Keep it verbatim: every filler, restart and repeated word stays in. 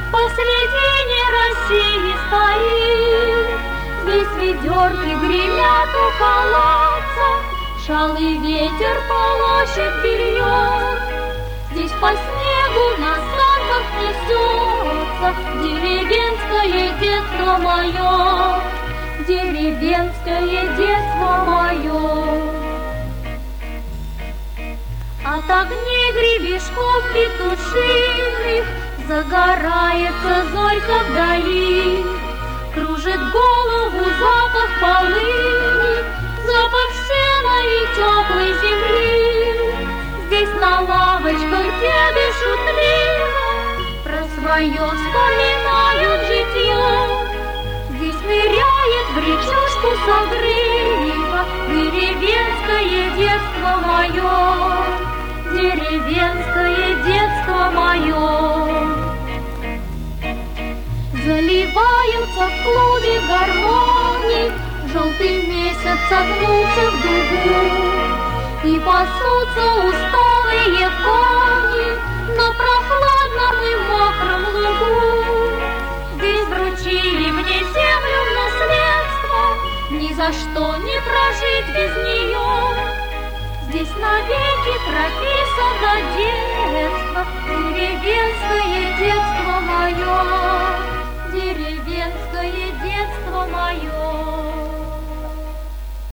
посредине России стоит. Здесь ведерки гремят у колодца, шалый ветер полощет белье. Здесь по снегу на санках несется деревенское детство мое, деревенское детство мое. От огней гребешков петушиных загорается зорька вдали. Кружит голову запах полыни, запах сена и теплой земли. Здесь на лавочках деды шутливо про свое вспоминают житье. Здесь ныряет в речушку согрыва деревенское детство мое, деревенское детство мое. Заливаются в клубе гармоник, желтый месяц согнулся в дугу, и пасутся усталые кони на прохладном и мокром лугу. Здесь вручили мне землю в наследство, ни за что не прожить без нее. Здесь навеки прописано детство, деревенское детство мое, деревенское детство мое.